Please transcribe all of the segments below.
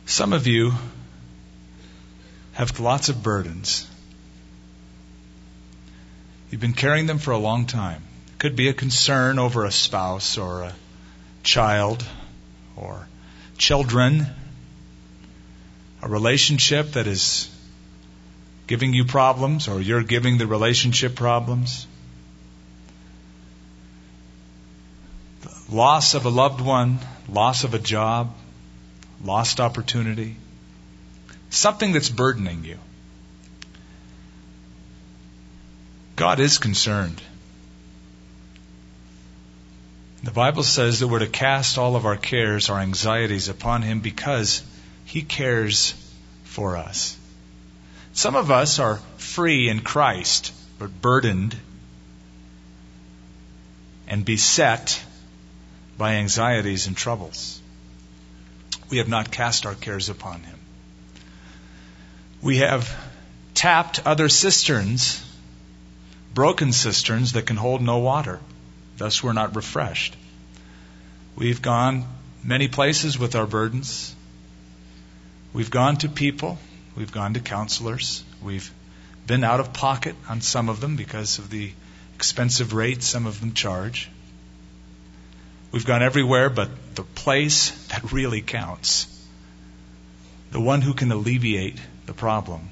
Some of you have lots of burdens. You've been carrying them for a long time. It could be a concern over a spouse or a child or children, a relationship that is giving you problems or you're giving the relationship problems. The loss of a loved one, loss of a job, lost opportunity, something that's burdening you. God is concerned. The Bible says that we're to cast all of our cares, our anxieties upon Him because He cares for us. Some of us are free in Christ, but burdened and beset by anxieties and troubles. We have not cast our cares upon Him. We have tapped other cisterns, broken cisterns that can hold no water. Thus we're not refreshed. We've gone many places with our burdens. We've gone to people. We've gone to counselors. We've been out of pocket on some of them because of the expensive rates some of them charge. We've gone everywhere but the place that really counts, the one who can alleviate the problem.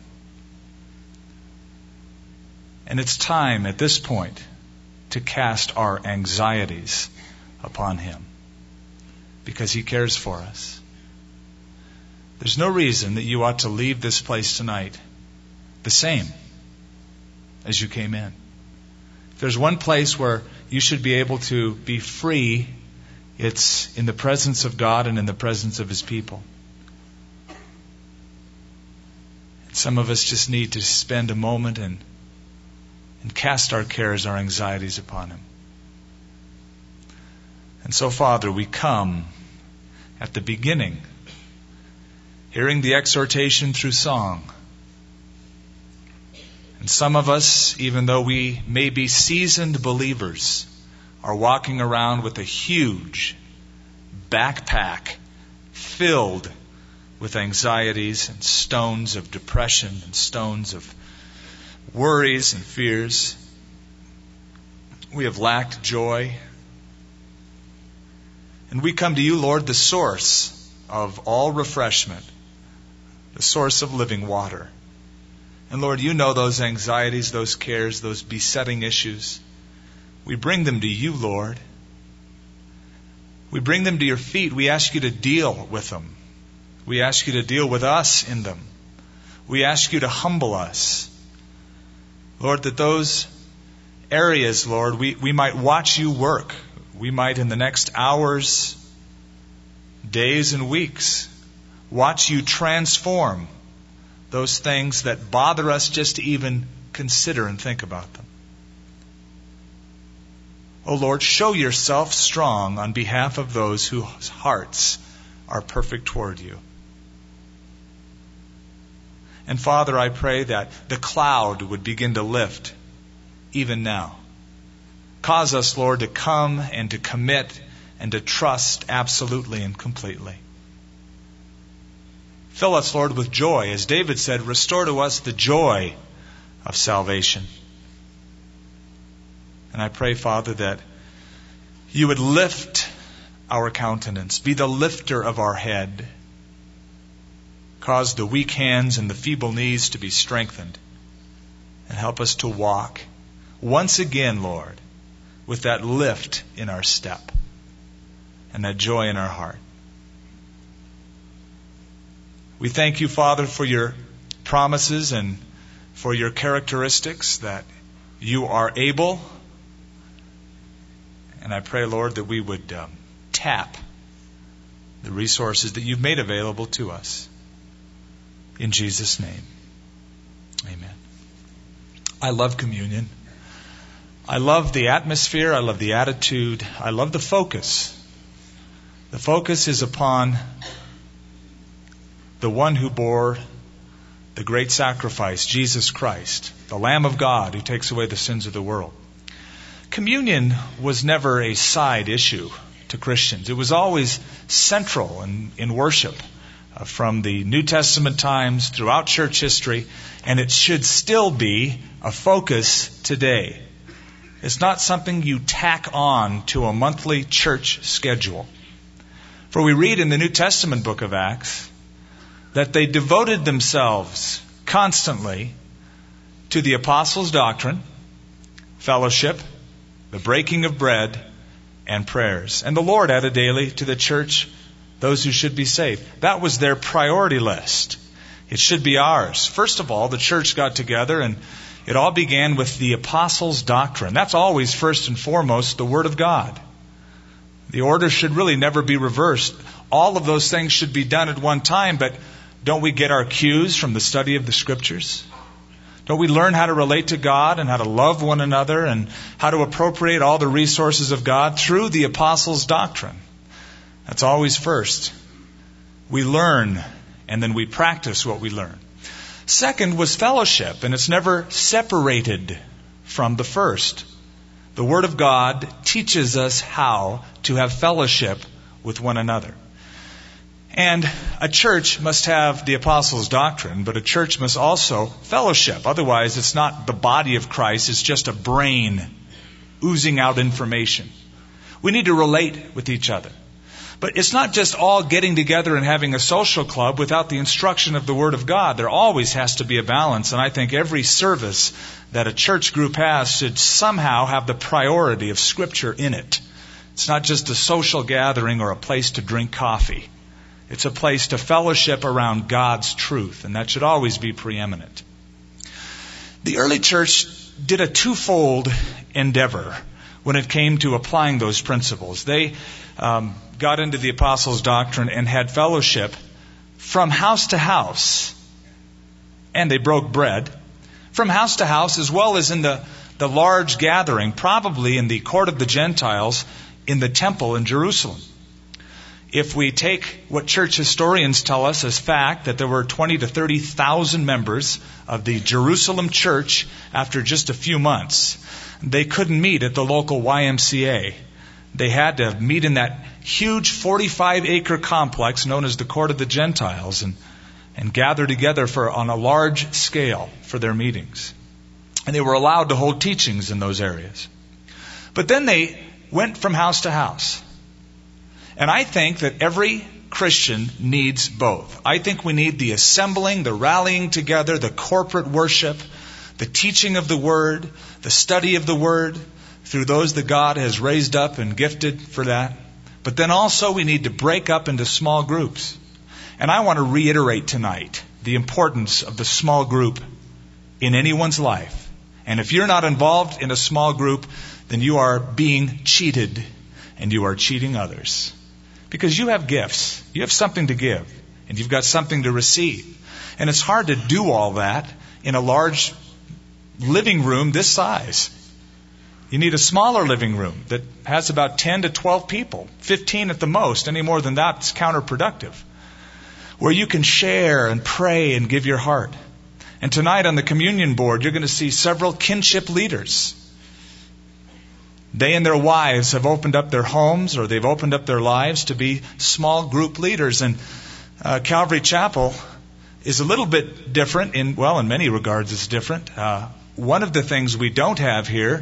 And it's time at this point to cast our anxieties upon Him because He cares for us. There's no reason that you ought to leave this place tonight the same as you came in. If there's one place where you should be able to be free, it's in the presence of God and in the presence of His people. And some of us just need to spend a moment and cast our cares, our anxieties upon Him. And so, Father, we come at the beginning, hearing the exhortation through song. And some of us, even though we may be seasoned believers, are walking around with a huge backpack filled with anxieties and stones of depression and stones of worries and fears. We have lacked joy. And we come to You, Lord, the source of all refreshment, the source of living water. And Lord, You know those anxieties, those cares, those besetting issues. We bring them to You, Lord. We bring them to Your feet. We ask You to deal with them. We ask You to deal with us in them. We ask You to humble us. Lord, that those areas, Lord, we might watch You work. We might in the next hours, days and weeks, watch You transform those things that bother us just to even consider and think about them. Oh Lord, show Yourself strong on behalf of those whose hearts are perfect toward You. And Father, I pray that the cloud would begin to lift even now. Cause us, Lord, to come and to commit and to trust absolutely and completely. Fill us, Lord, with joy. As David said, restore to us the joy of salvation. And I pray, Father, that You would lift our countenance, be the lifter of our head. Cause the weak hands and the feeble knees to be strengthened. And help us to walk once again, Lord, with that lift in our step and that joy in our heart. We thank You, Father, for Your promises and for Your characteristics, that You are able. And I pray, Lord, that we would tap the resources that You've made available to us. In Jesus' name, amen. I love communion. I love the atmosphere. I love the attitude. I love the focus. The focus is upon the one who bore the great sacrifice, Jesus Christ, the Lamb of God who takes away the sins of the world. Communion was never a side issue to Christians. It was always central in worship. from the New Testament times throughout church history, and it should still be a focus today. It's not something you tack on to a monthly church schedule. For we read in the New Testament book of Acts that they devoted themselves constantly to the apostles' doctrine, fellowship, the breaking of bread, and prayers. And the Lord added daily to the church those who should be saved. That was their priority list. It should be ours. First of all, the church got together and it all began with the apostles' doctrine. That's always first and foremost the Word of God. The order should really never be reversed. All of those things should be done at one time, but don't we get our cues from the study of the Scriptures? Don't we learn how to relate to God and how to love one another and how to appropriate all the resources of God through the apostles' doctrine? That's always first. We learn and then we practice what we learn. Second was fellowship, and it's never separated from the first. The Word of God teaches us how to have fellowship with one another. And a church must have the apostles' doctrine, but a church must also fellowship. Otherwise, it's not the body of Christ, it's just a brain oozing out information. We need to relate with each other. But it's not just all getting together and having a social club without the instruction of the Word of God. There always has to be a balance, and I think every service that a church group has should somehow have the priority of Scripture in it. It's not just a social gathering or a place to drink coffee. It's a place to fellowship around God's truth, and that should always be preeminent. The early church did a twofold endeavor when it came to applying those principles. They got into the apostles' doctrine and had fellowship from house to house, and they broke bread from house to house, as well as in the large gathering, probably in the court of the Gentiles in the temple in Jerusalem. If we take what church historians tell us as fact, that there were 20 to 30,000 members of the Jerusalem church after just a few months, they couldn't meet at the local YMCA. They had to meet in that huge 45-acre complex known as the Court of the Gentiles and gather together on a large scale for their meetings. And they were allowed to hold teachings in those areas. But then they went from house to house. And I think that every Christian needs both. I think we need the assembling, the rallying together, the corporate worship, the teaching of the Word, the study of the Word through those that God has raised up and gifted for that. But then also we need to break up into small groups. And I want to reiterate tonight the importance of the small group in anyone's life. And if you're not involved in a small group, then you are being cheated and you are cheating others. Because you have gifts. You have something to give. And you've got something to receive. And it's hard to do all that in a large living room this size. You need a smaller living room that has about 10 to 12 people. 15 at the most. Any more than that is counterproductive. Where you can share and pray and give your heart. And tonight on the communion board, you're going to see several kinship leaders. They and their wives have opened up their homes, or they've opened up their lives to be small group leaders. And Calvary Chapel is a little bit different in many regards it's different. One of the things we don't have here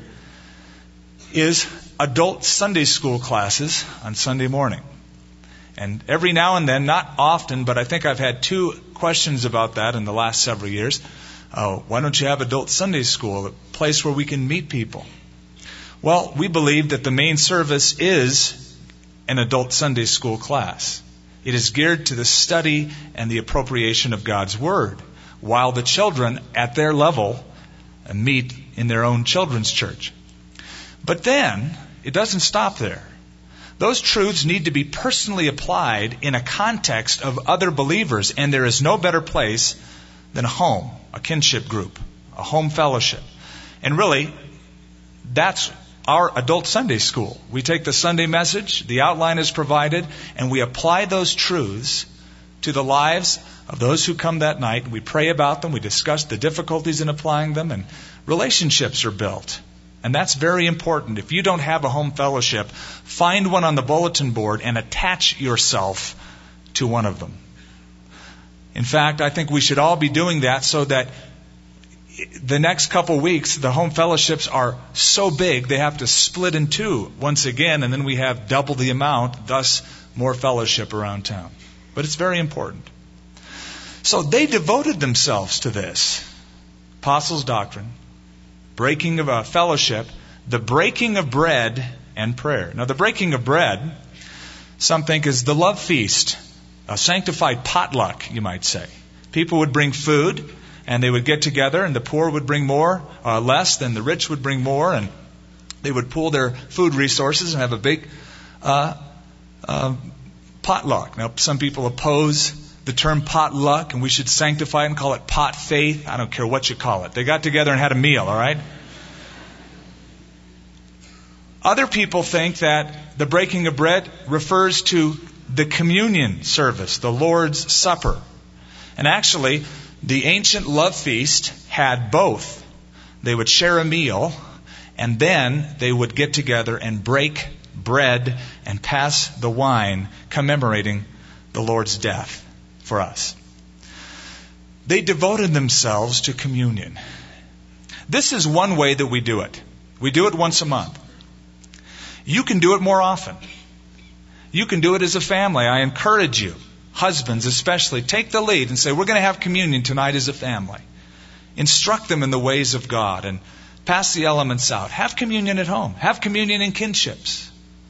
is adult Sunday school classes on Sunday morning. And every now and then, not often, but I think I've had 2 questions about that in the last several years. Why don't you have adult Sunday school, a place where we can meet people? Well, we believe that the main service is an adult Sunday school class. It is geared to the study and the appropriation of God's Word, while the children at their level meet in their own children's church. But then, it doesn't stop there. Those truths need to be personally applied in a context of other believers, and there is no better place than a home, a kinship group, a home fellowship. And really, that's our adult Sunday school. We take the Sunday message, the outline is provided, and we apply those truths to the lives of those who come that night. We pray about them, we discuss the difficulties in applying them, and relationships are built. And that's very important. If you don't have a home fellowship, find one on the bulletin board and attach yourself to one of them. In fact, I think we should all be doing that so that the next couple weeks, the home fellowships are so big they have to split in two once again, and then we have double the amount, thus more fellowship around town. But it's very important. So they devoted themselves to this. Apostles' doctrine, breaking of a fellowship, the breaking of bread, and prayer. Now the breaking of bread, some think is the love feast, a sanctified potluck, you might say. People would bring food, and they would get together, and the poor would bring less than the rich would bring more, and they would pool their food resources and have a big potluck. Now, some people oppose the term potluck, and we should sanctify it and call it pot faith. I don't care what you call it. They got together and had a meal, all right? Other people think that the breaking of bread refers to the communion service, the Lord's Supper. And actually, the ancient love feast had both. They would share a meal, and then they would get together and break bread and pass the wine, commemorating the Lord's death for us. They devoted themselves to communion. This is one way that we do it. We do it once a month. You can do it more often. You can do it as a family. I encourage you, husbands especially, take the lead and say, we're going to have communion tonight as a family. Instruct them in the ways of God and pass the elements out. Have communion at home. Have communion in kinships.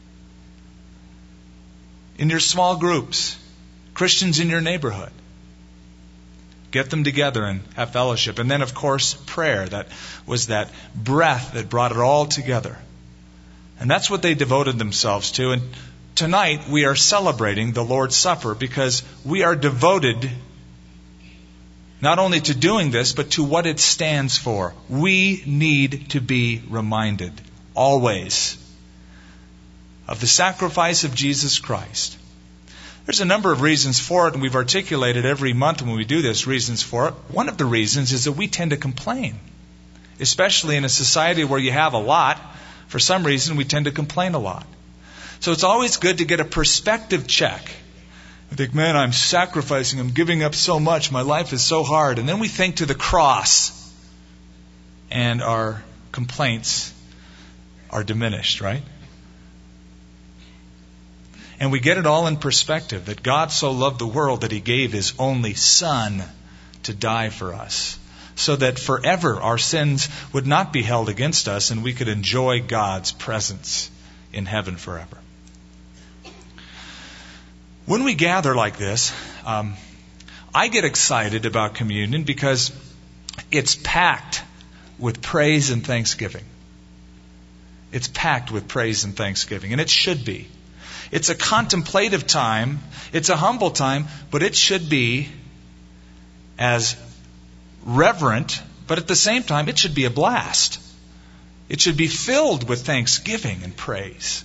In your small groups. Christians in your neighborhood. Get them together and have fellowship. And then, of course, prayer. That was that breath that brought it all together. And that's what they devoted themselves to. And tonight we are celebrating the Lord's Supper because we are devoted not only to doing this, but to what it stands for. We need to be reminded always of the sacrifice of Jesus Christ. There's a number of reasons for it, and we've articulated every month when we do this reasons for it. One of the reasons is that we tend to complain, especially in a society where you have a lot. For some reason, we tend to complain a lot. So it's always good to get a perspective check. We think, man, I'm sacrificing, I'm giving up so much, my life is so hard. And then we think to the cross, and our complaints are diminished, right? And we get it all in perspective, that God so loved the world that He gave His only Son to die for us, so that forever our sins would not be held against us and we could enjoy God's presence in heaven forever. When we gather like this, I get excited about communion because it's packed with praise and thanksgiving. It's packed with praise and thanksgiving, and it should be. It's a contemplative time, it's a humble time, but it should be as reverent, but at the same time, it should be a blast. It should be filled with thanksgiving and praise.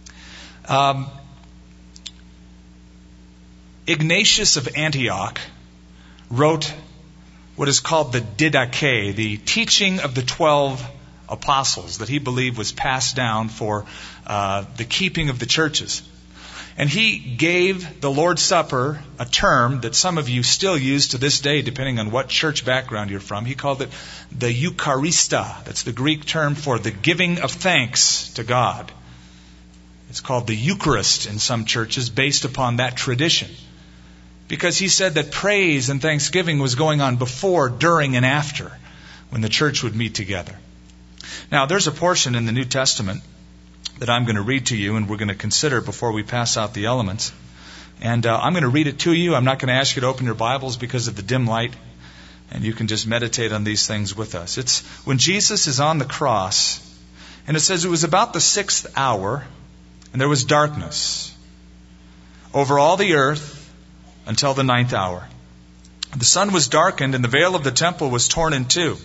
Ignatius of Antioch wrote what is called the Didache, the teaching of the 12 apostles that he believed was passed down for the keeping of the churches. And he gave the Lord's Supper a term that some of you still use to this day, depending on what church background you're from. He called it the Eucharista. That's the Greek term for the giving of thanks to God. It's called the Eucharist in some churches, based upon that tradition. Because he said that praise and thanksgiving was going on before, during, and after, when the church would meet together. Now, there's a portion in the New Testament that I'm going to read to you and we're going to consider before we pass out the elements. And I'm going to read it to you. I'm not going to ask you to open your Bibles because of the dim light. And you can just meditate on these things with us. It's when Jesus is on the cross. And it says it was about the 6th hour. And there was darkness over all the earth until the 9th hour. The sun was darkened and the veil of the temple was torn in two.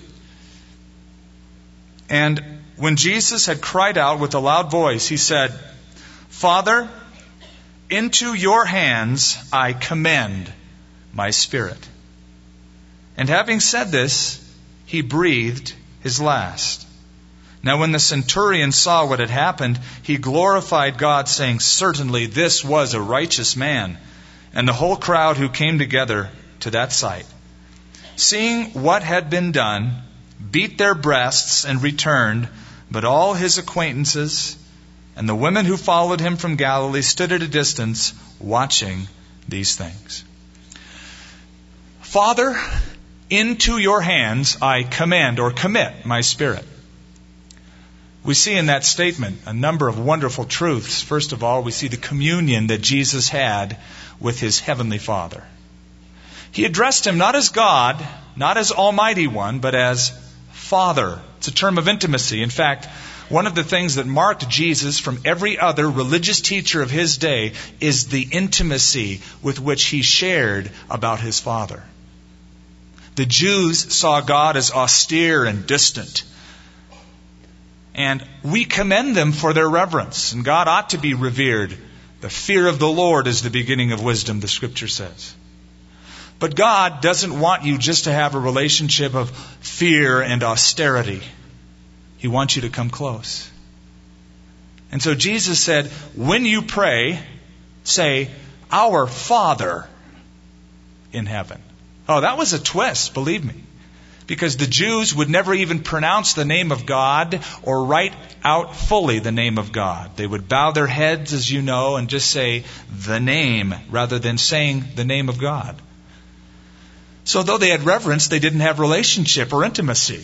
And when Jesus had cried out with a loud voice, he said, Father, into your hands I commend my spirit. And having said this, he breathed his last. Now when the centurion saw what had happened, he glorified God, saying, Certainly this was a righteous man. And the whole crowd who came together to that sight. Seeing what had been done, beat their breasts and returned, but all his acquaintances and the women who followed him from Galilee stood at a distance watching these things. Father, into your hands I commend or commit my spirit. We see in that statement a number of wonderful truths. First of all, we see the communion that Jesus had with his heavenly Father. He addressed him not as God, not as Almighty One, but as Father. It's a term of intimacy. In fact, one of the things that marked Jesus from every other religious teacher of his day is the intimacy with which he shared about his Father. The Jews saw God as austere and distant. And we commend them for their reverence. And God ought to be revered. The fear of the Lord is the beginning of wisdom, the Scripture says. But God doesn't want you just to have a relationship of fear and austerity. He wants you to come close. And so Jesus said, when you pray, say, Our Father in heaven. Oh, that was a twist, believe me. Because the Jews would never even pronounce the name of God or write out fully the name of God. They would bow their heads, as you know, and just say the name rather than saying the name of God. So though they had reverence, they didn't have relationship or intimacy.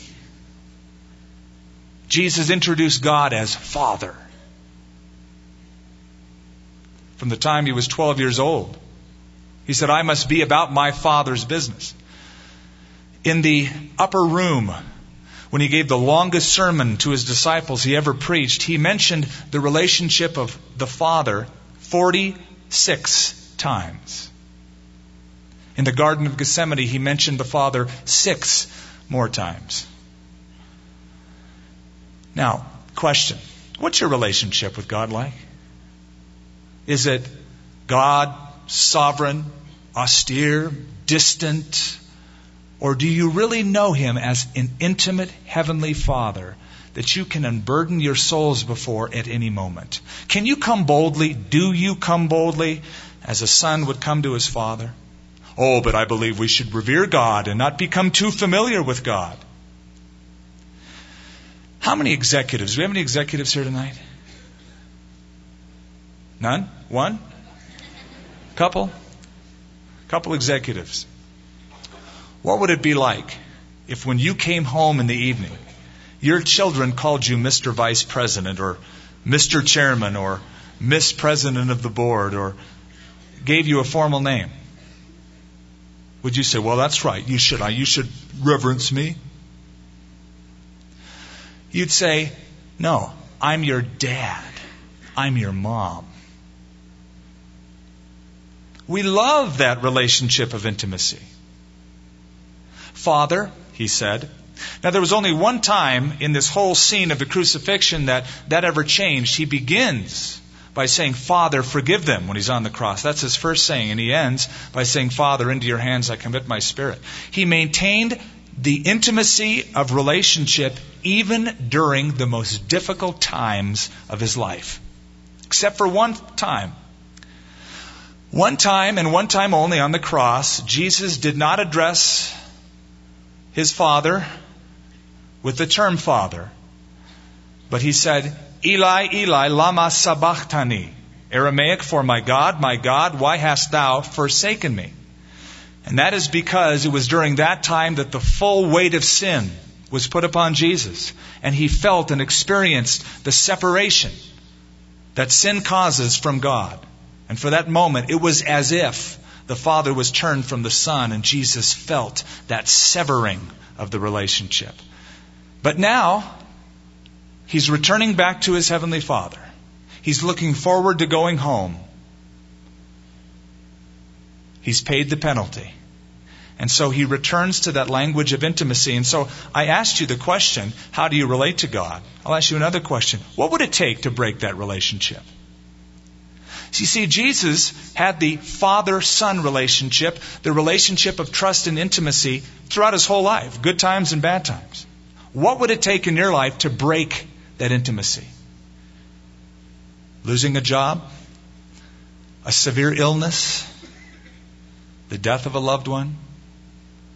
Jesus introduced God as Father. From the time he was 12 years old. He said, I must be about my Father's business. In the upper room, when he gave the longest sermon to his disciples he ever preached, he mentioned the relationship of the Father 46 times. In the Garden of Gethsemane, he mentioned the Father 6 more times. Now, question. What's your relationship with God like? Is it God, sovereign, austere, distant? Or do you really know him as an intimate heavenly Father that you can unburden your souls before at any moment? Can you come boldly? Do you come boldly as a son would come to his father? Oh, but I believe we should revere God and not become too familiar with God. How many executives? Do we have any executives here tonight? None? One? Couple? Couple executives. What would it be like if when you came home in the evening, your children called you Mr. Vice President or Mr. Chairman or Miss President of the Board or gave you a formal name? Would you say, well, that's right, you should reverence me? You'd say, no, I'm your dad. I'm your mom. We love that relationship of intimacy. Father, he said. Now there was only one time in this whole scene of the crucifixion that ever changed. He begins by saying, Father, forgive them when he's on the cross. That's his first saying. And he ends by saying, Father, into your hands I commit my spirit. He maintained the intimacy of relationship even during the most difficult times of his life. Except for one time. One time and one time only on the cross, Jesus did not address his Father with the term Father. But he said, Eli, Eli, lama sabachthani. Aramaic for my God, why hast thou forsaken me? And that is because it was during that time that the full weight of sin was put upon Jesus. And he felt and experienced the separation that sin causes from God. And for that moment, it was as if the Father was turned from the Son and Jesus felt that severing of the relationship. But now, he's returning back to his Heavenly Father. He's looking forward to going home. He's paid the penalty. And so he returns to that language of intimacy. And so I asked you the question, how do you relate to God? I'll ask you another question. What would it take to break that relationship? You see, Jesus had the father-son relationship, the relationship of trust and intimacy throughout his whole life, good times and bad times. What would it take in your life to break that intimacy? Losing a job? A severe illness? The death of a loved one?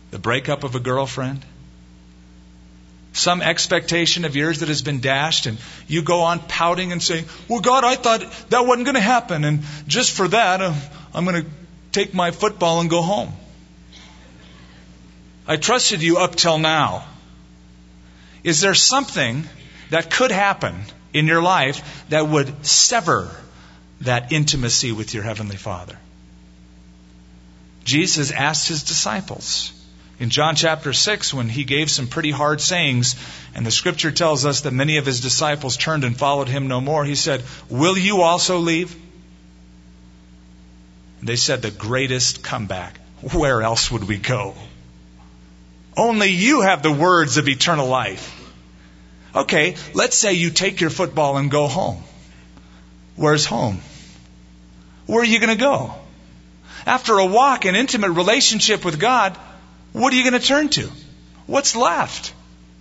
The breakup of a girlfriend? Some expectation of yours that has been dashed, and you go on pouting and saying, well, God, I thought that wasn't going to happen, and just for that, I'm going to take my football and go home. I trusted you up till now. Is there something that could happen in your life that would sever that intimacy with your Heavenly Father? Jesus asked His disciples in John chapter 6 when He gave some pretty hard sayings, and the Scripture tells us that many of His disciples turned and followed Him no more. He said, will you also leave? And they said, the greatest comeback. Where else would we go? Only you have the words of eternal life. Okay, let's say you take your football and go home. Where's home? Where are you going to go? After a walk in intimate relationship with God, what are you going to turn to? What's left?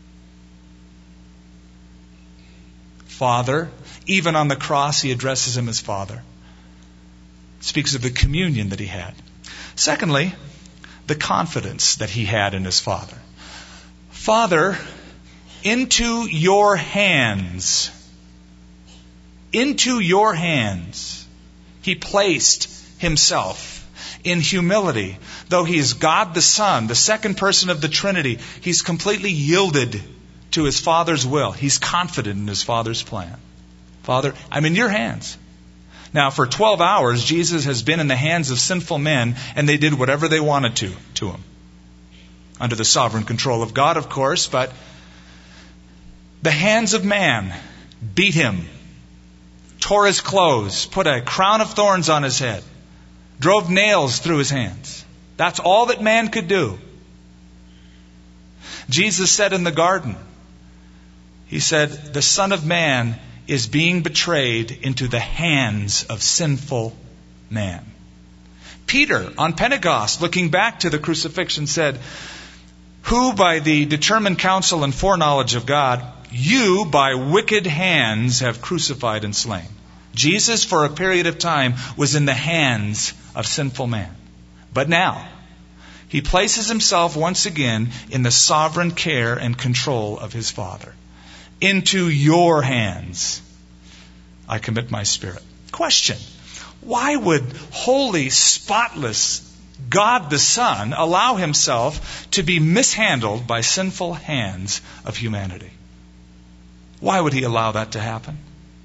Father. Even on the cross, He addresses Him as Father. Speaks of the communion that He had. Secondly, the confidence that He had in His Father. Father, into your hands. Into your hands. He placed Himself in humility. Though He is God the Son, the second person of the Trinity, He's completely yielded to His Father's will. He's confident in His Father's plan. Father, I'm in your hands. Now, for 12 hours, Jesus has been in the hands of sinful men, and they did whatever they wanted to Him. Under the sovereign control of God, of course, but the hands of man beat Him, tore His clothes, put a crown of thorns on His head, drove nails through His hands. That's all that man could do. Jesus said in the garden, He said, the Son of Man is being betrayed into the hands of sinful man. Peter, on Pentecost, looking back to the crucifixion, said, who by the determined counsel and foreknowledge of God, you by wicked hands have crucified and slain. Jesus, for a period of time, was in the hands of sinful man. But now, He places Himself once again in the sovereign care and control of His Father. Into your hands I commit my spirit. Question. Why would holy, spotless God the Son allow Himself to be mishandled by sinful hands of humanity? Why would He allow that to happen?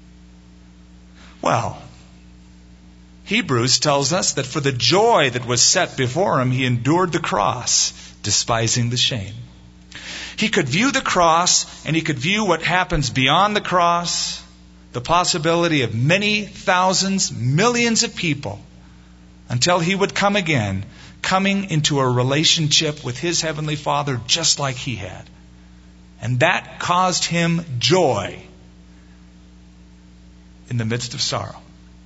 Well, Hebrews tells us that for the joy that was set before Him, He endured the cross, despising the shame. He could view the cross, and He could view what happens beyond the cross, the possibility of many thousands, millions of people, until He would come again, coming into a relationship with His Heavenly Father just like He had. And that caused Him joy in the midst of sorrow.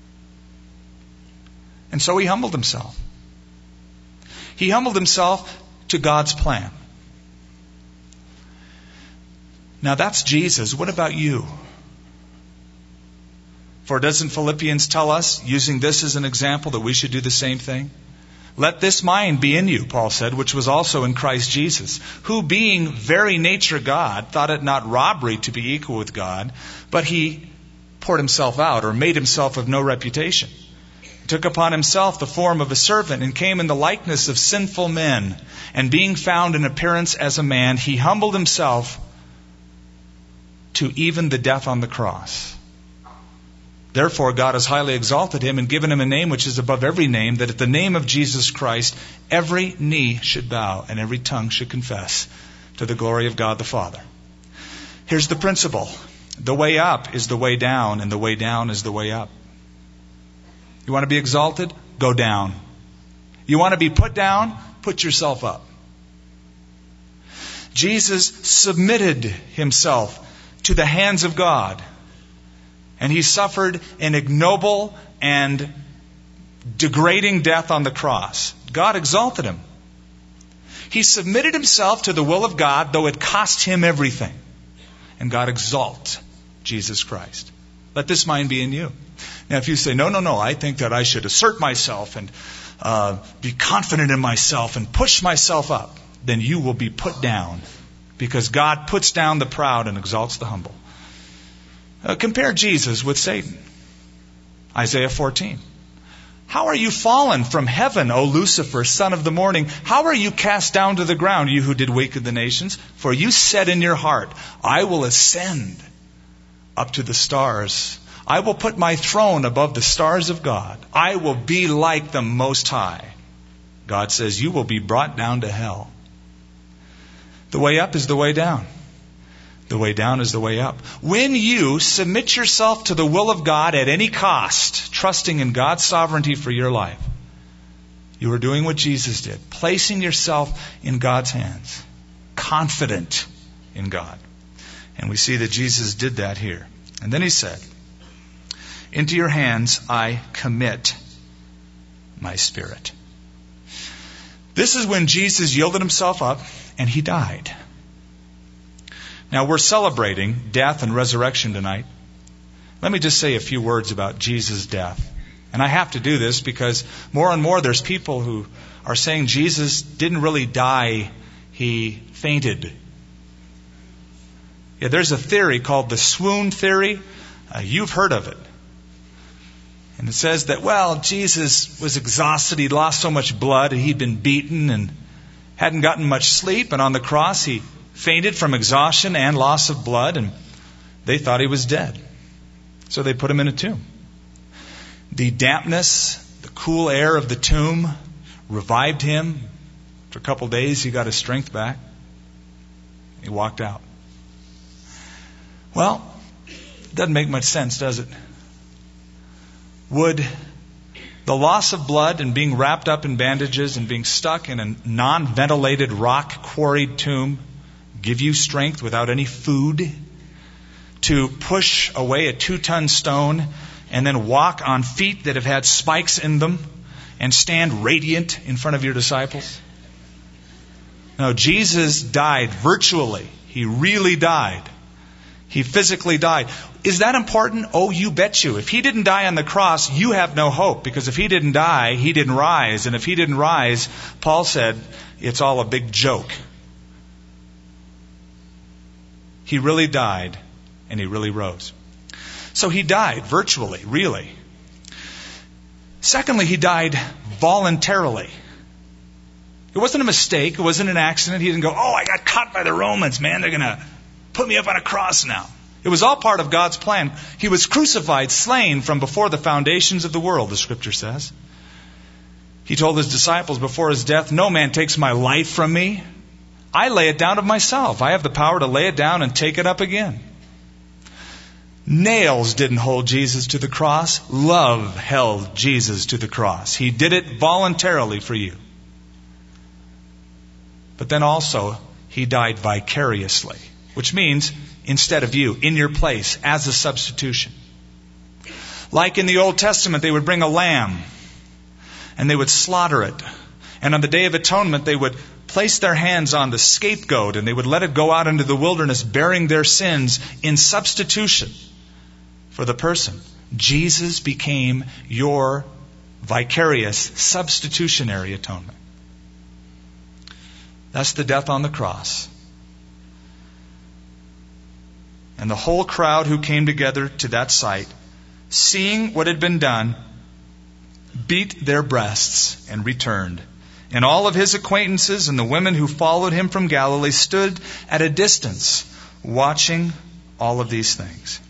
And so He humbled Himself. He humbled Himself to God's plan. Now that's Jesus. What about you? For doesn't Philippians tell us, using this as an example, that we should do the same thing? Let this mind be in you, Paul said, which was also in Christ Jesus, who being very nature God, thought it not robbery to be equal with God, but He poured Himself out, or made Himself of no reputation. He took upon Himself the form of a servant, and came in the likeness of sinful men. And being found in appearance as a man, He humbled Himself to even the death on the cross. Therefore God has highly exalted Him and given Him a name which is above every name, that at the name of Jesus Christ every knee should bow and every tongue should confess to the glory of God the Father. Here's the principle. The way up is the way down, and the way down is the way up. You want to be exalted? Go down. You want to be put down? Put yourself up. Jesus submitted Himself to the hands of God. And He suffered an ignoble and degrading death on the cross. God exalted Him. He submitted Himself to the will of God, though it cost Him everything. And God exalts Jesus Christ. Let this mind be in you. Now if you say, no, I think that I should assert myself and be confident in myself and push myself up. then you will be put down, because God puts down the proud and exalts the humble. Compare Jesus with Satan. Isaiah 14. How are you fallen from heaven, O Lucifer, son of the morning? How are you cast down to the ground, you who did weaken the nations? For you said in your heart, I will ascend up to the stars. I will put my throne above the stars of God. I will be like the Most High. God says, you will be brought down to hell. The way up is the way down. The way down is the way up. When you submit yourself to the will of God at any cost, trusting in God's sovereignty for your life, you are doing what Jesus did, placing yourself in God's hands, confident in God. And we see that Jesus did that here. And then he said, into your hands I commit my spirit. This is when Jesus yielded himself up and he died. Now we're celebrating death and resurrection tonight. Let me just say a few words about Jesus' death. And I have to do this because more and more there's people who are saying Jesus didn't really die, he fainted. Yeah, there's a theory called the swoon theory. You've heard of it. And it says that, well, Jesus was exhausted. He'd lost so much blood. And he'd been beaten and hadn't gotten much sleep. And on the cross, he fainted from exhaustion and loss of blood. And they thought he was dead. So they put him in a tomb. The dampness, the cool air of the tomb revived him. For a couple of days, he got his strength back. He walked out. Well, it doesn't make much sense, does it? Would the loss of blood and being wrapped up in bandages and being stuck in a non-ventilated rock quarried tomb give you strength without any food to push away a 2-ton stone and then walk on feet that have had spikes in them and stand radiant in front of your disciples? No, Jesus died virtually. He really died. He physically died. Is that important? Oh, you bet you. If he didn't die on the cross, you have no hope. Because if he didn't die, he didn't rise. And if he didn't rise, Paul said, it's all a big joke. He really died, and he really rose. So he died virtually, really. Secondly, he died voluntarily. It wasn't a mistake. It wasn't an accident. He didn't go, oh, I got caught by the Romans, man. They're going to put me up on a cross now. It was all part of God's plan. He was crucified, slain from before the foundations of the world, the Scripture says. He told his disciples before his death, no man takes my life from me. I lay it down of myself. I have the power to lay it down and take it up again. Nails didn't hold Jesus to the cross. Love held Jesus to the cross. He did it voluntarily for you. But then also, he died vicariously, which means instead of you, in your place, as a substitution. Like in the Old Testament, they would bring a lamb and they would slaughter it. And on the Day of Atonement, they would place their hands on the scapegoat and they would let it go out into the wilderness bearing their sins in substitution for the person. Jesus became your vicarious substitutionary atonement. That's the death on the cross. And the whole crowd who came together to that sight, seeing what had been done, beat their breasts and returned. And all of his acquaintances and the women who followed him from Galilee stood at a distance, watching all of these things.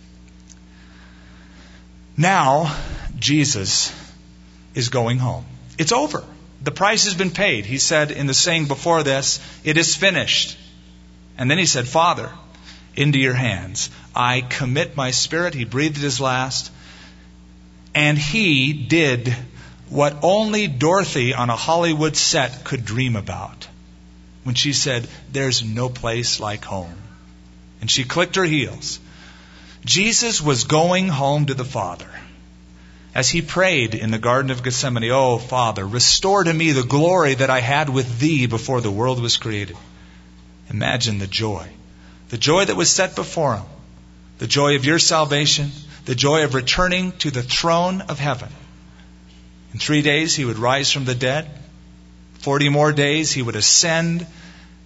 Now, Jesus is going home. It's over. The price has been paid. He said in the saying before this, it is finished. And then he said, Father, into your hands I commit my spirit. He breathed his last. And he did what only Dorothy on a Hollywood set could dream about. When she said, there's no place like home. And she clicked her heels. Jesus was going home to the Father. As he prayed in the Garden of Gethsemane, oh, Father, restore to me the glory that I had with thee before the world was created. Imagine the joy. The joy that was set before him. The joy of your salvation. The joy of returning to the throne of heaven. In 3 days he would rise from the dead. 40 more days he would ascend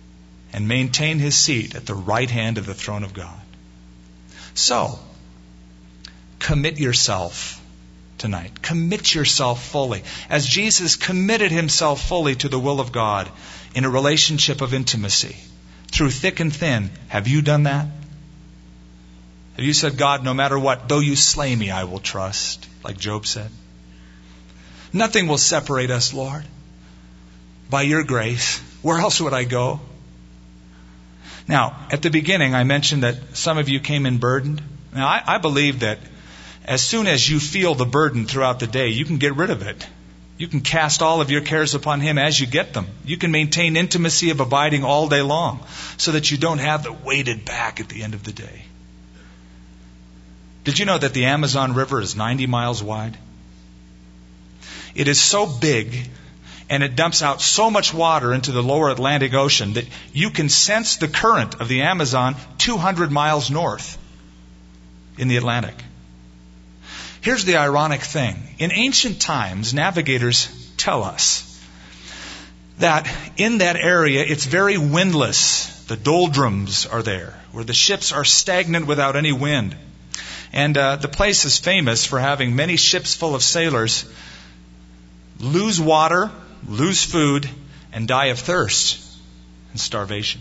and maintain his seat at the right hand of the throne of God. So, commit yourself tonight. Commit yourself fully. As Jesus committed himself fully to the will of God in a relationship of intimacy, through thick and thin, have you done that? Have you said, God, no matter what, though you slay me, I will trust, like Job said? Nothing will separate us, Lord. By your grace, where else would I go? Now, at the beginning, I mentioned that some of you came in burdened. Now, I believe that as soon as you feel the burden throughout the day, you can get rid of it. You can cast all of your cares upon him as you get them. You can maintain intimacy of abiding all day long so that you don't have the weighted back at the end of the day. Did you know that the Amazon River is 90 miles wide? It is so big and it dumps out so much water into the lower Atlantic Ocean that you can sense the current of the Amazon 200 miles north in the Atlantic. Here's the ironic thing. In ancient times, navigators tell us that in that area it's very windless. The doldrums are there, where the ships are stagnant without any wind. And the place is famous for having many ships full of sailors lose water, lose food, and die of thirst and starvation.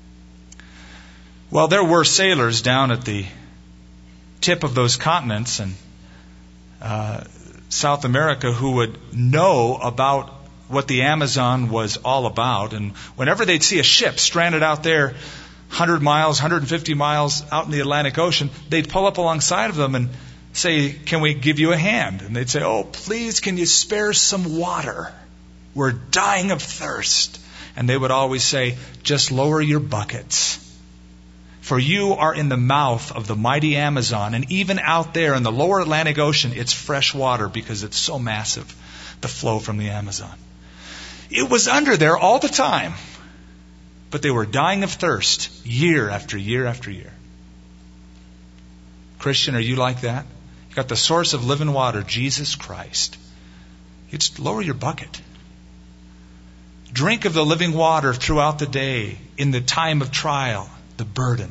Well, there were sailors down at the tip of those continents and South America who would know about what the Amazon was all about. And whenever they'd see a ship stranded out there 100 miles, 150 miles out in the Atlantic Ocean, they'd pull up alongside of them and say, can we give you a hand? And they'd say, oh, please, can you spare some water? We're dying of thirst. And they would always say, just lower your buckets. For you are in the mouth of the mighty Amazon, and even out there in the lower Atlantic Ocean, it's fresh water because it's so massive, the flow from the Amazon. It was under there all the time, but they were dying of thirst year after year after year. Christian, are you like that? You got the source of living water, Jesus Christ. You just lower your bucket. Drink of the living water throughout the day, in the time of trial, the burden.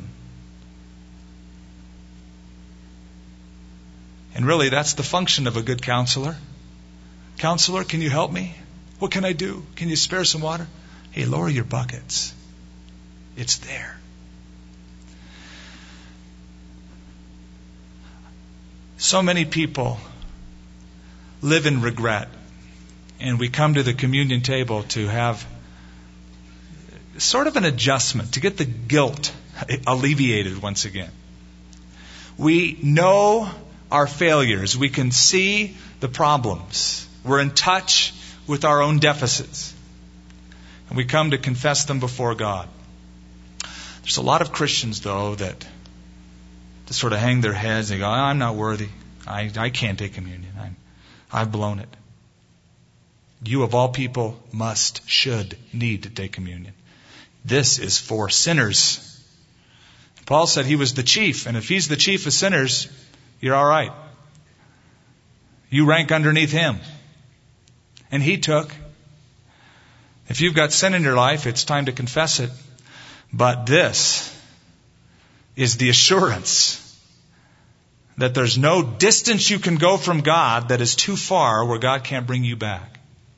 And really, that's the function of a good counselor. Counselor, can you help me? What can I do? Can you spare some water? Hey, lower your buckets. It's there. So many people live in regret. And we come to the communion table to have sort of an adjustment, to get the guilt alleviated once again. We know our failures. We can see the problems. We're in touch with our own deficits. And we come to confess them before God. There's a lot of Christians, though, that sort of hang their heads and go, I'm not worthy. I can't take communion. I've blown it. You of all people must, should, need to take communion. This is for sinners. Paul said he was the chief, and if he's the chief of sinners, you're all right. You rank underneath him. And he took. If you've got sin in your life, it's time to confess it. But this is the assurance that there's no distance you can go from God that is too far where God can't bring you back.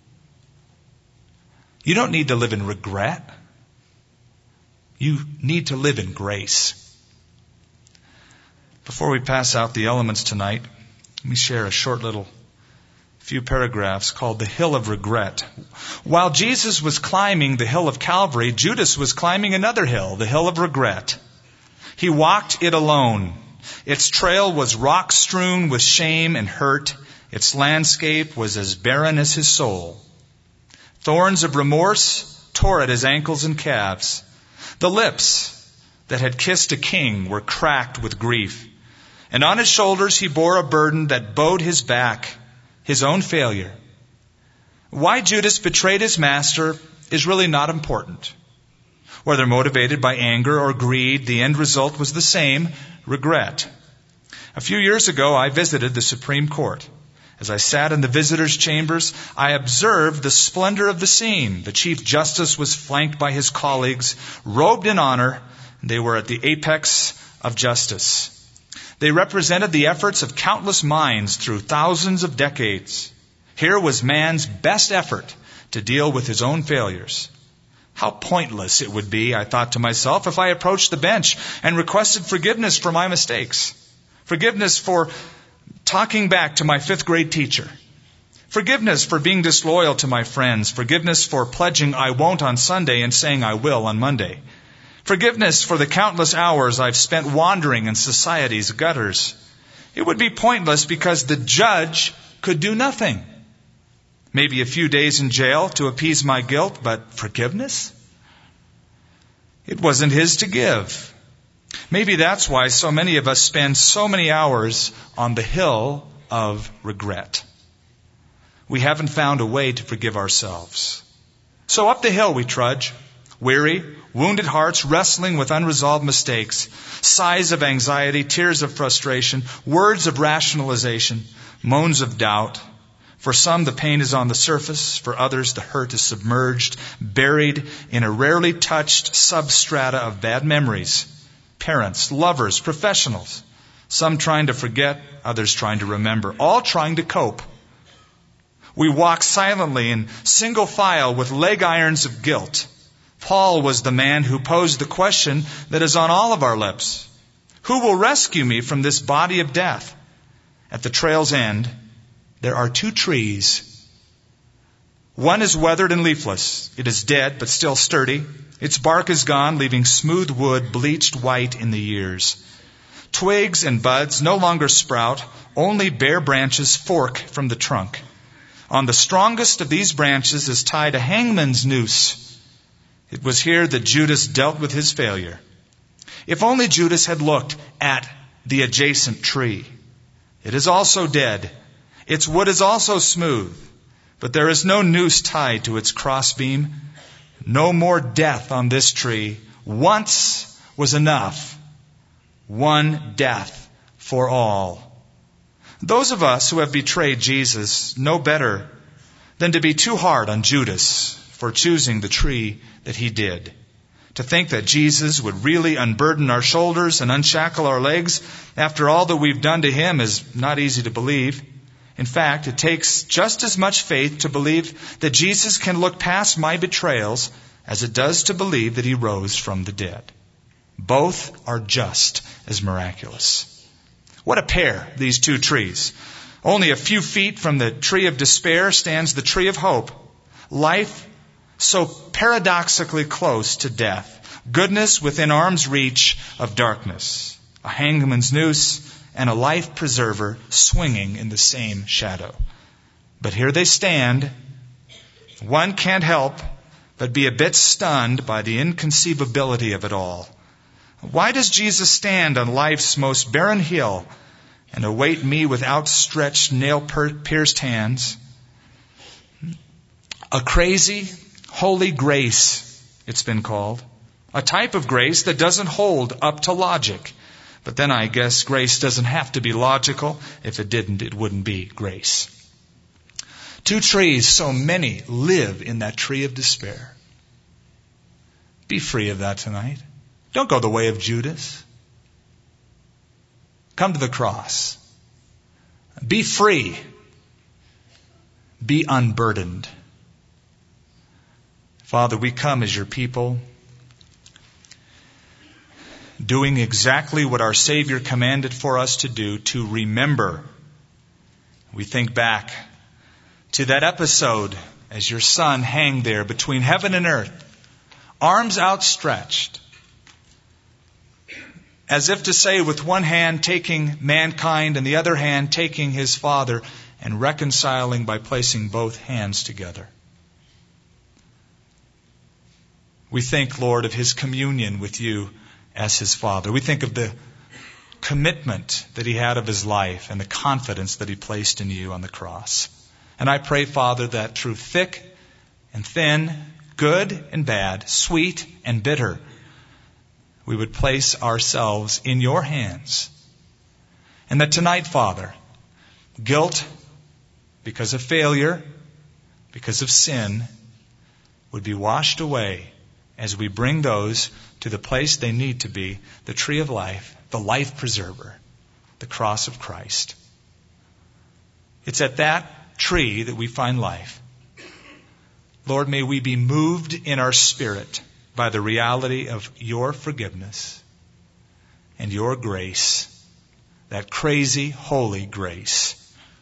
You don't need to live in regret. You need to live in grace. Before we pass out the elements tonight, let me share a short little few paragraphs called The Hill of Regret. While Jesus was climbing the hill of Calvary, Judas was climbing another hill, the hill of regret. He walked it alone. Its trail was rock-strewn with shame and hurt. Its landscape was as barren as his soul. Thorns of remorse tore at his ankles and calves. The lips that had kissed a king were cracked with grief. And on his shoulders he bore a burden that bowed his back, his own failure. Why Judas betrayed his master is really not important. Whether motivated by anger or greed, the end result was the same, regret. A few years ago, I visited the Supreme Court. As I sat in the visitors' chambers, I observed the splendor of the scene. The Chief Justice was flanked by his colleagues, robed in honor. They were at the apex of justice. They represented the efforts of countless minds through thousands of decades. Here was man's best effort to deal with his own failures. How pointless it would be, I thought to myself, if I approached the bench and requested forgiveness for my mistakes. Forgiveness for talking back to my 5th grade teacher. Forgiveness for being disloyal to my friends. Forgiveness for pledging I won't on Sunday and saying I will on Monday. Forgiveness for the countless hours I've spent wandering in society's gutters. It would be pointless because the judge could do nothing. Maybe a few days in jail to appease my guilt, but forgiveness? It wasn't his to give. Maybe that's why so many of us spend so many hours on the hill of regret. We haven't found a way to forgive ourselves. So up the hill we trudge, weary, wounded hearts wrestling with unresolved mistakes, sighs of anxiety, tears of frustration, words of rationalization, moans of doubt. For some, the pain is on the surface. For others, the hurt is submerged, buried in a rarely touched substrata of bad memories. Parents, lovers, professionals. Some trying to forget, others trying to remember. All trying to cope. We walk silently in single file with leg irons of guilt. Paul was the man who posed the question that is on all of our lips. Who will rescue me from this body of death? At the trail's end, there are 2 trees. One is weathered and leafless. It is dead, but still sturdy. Its bark is gone, leaving smooth wood bleached white in the years. Twigs and buds no longer sprout, only bare branches fork from the trunk. On the strongest of these branches is tied a hangman's noose. It was here that Judas dealt with his failure. If only Judas had looked at the adjacent tree. It is also dead. Its wood is also smooth, but there is no noose tied to its crossbeam. No more death on this tree. Once was enough. One death for all. Those of us who have betrayed Jesus know better than to be too hard on Judas for choosing the tree that he did. To think that Jesus would really unburden our shoulders and unshackle our legs after all that we've done to him is not easy to believe. In fact, it takes just as much faith to believe that Jesus can look past my betrayals as it does to believe that he rose from the dead. Both are just as miraculous. What a pair, these 2 trees. Only a few feet from the tree of despair stands the tree of hope. Life so paradoxically close to death. Goodness within arm's reach of darkness. A hangman's noose and a life preserver swinging in the same shadow. But here they stand. One can't help but be a bit stunned by the inconceivability of it all. Why does Jesus stand on life's most barren hill and await me with outstretched, nail-pierced hands? A crazy, holy grace, it's been called. A type of grace that doesn't hold up to logic. But then I guess grace doesn't have to be logical. If it didn't, it wouldn't be grace. 2 trees, so many live in that tree of despair. Be free of that tonight. Don't go the way of Judas. Come to the cross. Be free. Be unburdened. Father, we come as your people, doing exactly what our Savior commanded for us to do, to remember. We think back to that episode as your Son hanged there between heaven and earth, arms outstretched, as if to say, with one hand taking mankind and the other hand taking his Father and reconciling by placing both hands together. We think, Lord, of his communion with you as his Father. We think of the commitment that he had of his life and the confidence that he placed in you on the cross. And I pray, Father, that through thick and thin, good and bad, sweet and bitter, we would place ourselves in your hands. And that tonight, Father, guilt because of failure, because of sin, would be washed away as we bring those to the place they need to be, the tree of life, the life preserver, the cross of Christ. It's at that tree that we find life. Lord, may we be moved in our spirit by the reality of your forgiveness and your grace, that crazy, holy grace.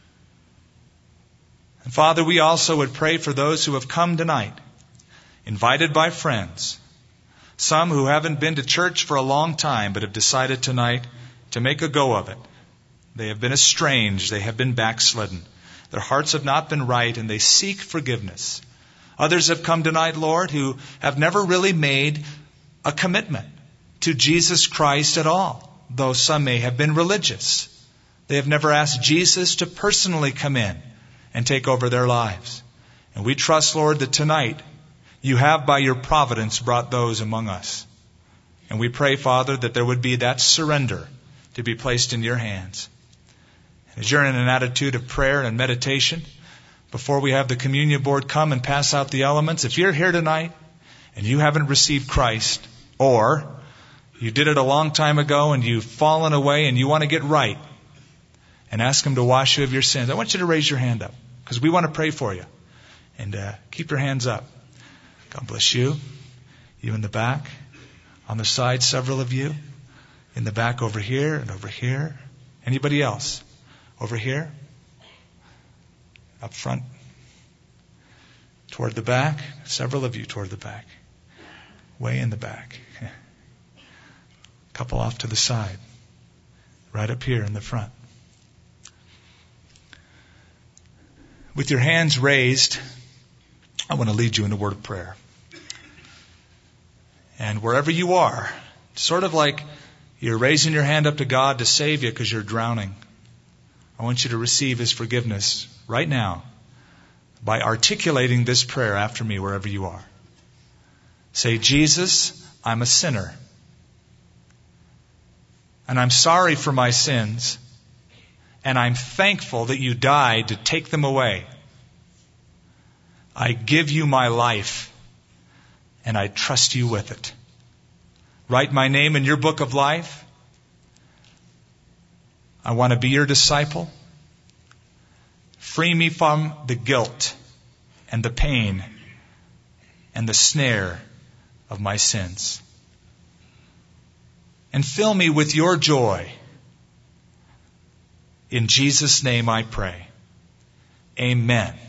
And Father, we also would pray for those who have come tonight, invited by friends, some who haven't been to church for a long time but have decided tonight to make a go of it. They have been estranged. They have been backslidden. Their hearts have not been right, and they seek forgiveness. Others have come tonight, Lord, who have never really made a commitment to Jesus Christ at all, though some may have been religious. They have never asked Jesus to personally come in and take over their lives. And we trust, Lord, that tonight you have by your providence brought those among us. And we pray, Father, that there would be that surrender to be placed in your hands. As you're in an attitude of prayer and meditation, before we have the communion board come and pass out the elements, if you're here tonight and you haven't received Christ, or you did it a long time ago and you've fallen away and you want to get right and ask him to wash you of your sins, I want you to raise your hand up because we want to pray for you. And keep your hands up. God bless you. You in the back. On the side, several of you. In the back over here and over here. Anybody else? Over here? Up front? Toward the back? Several of you toward the back. Way in the back. Couple off to the side. Right up here in the front. With your hands raised, I want to lead you in a word of prayer. And wherever you are, sort of like you're raising your hand up to God to save you because you're drowning, I want you to receive his forgiveness right now by articulating this prayer after me wherever you are. Say, Jesus, I'm a sinner. And I'm sorry for my sins. And I'm thankful that you died to take them away. I give you my life, and I trust you with it. Write my name in your book of life. I want to be your disciple. Free me from the guilt and the pain and the snare of my sins. And fill me with your joy. In Jesus' name I pray. Amen.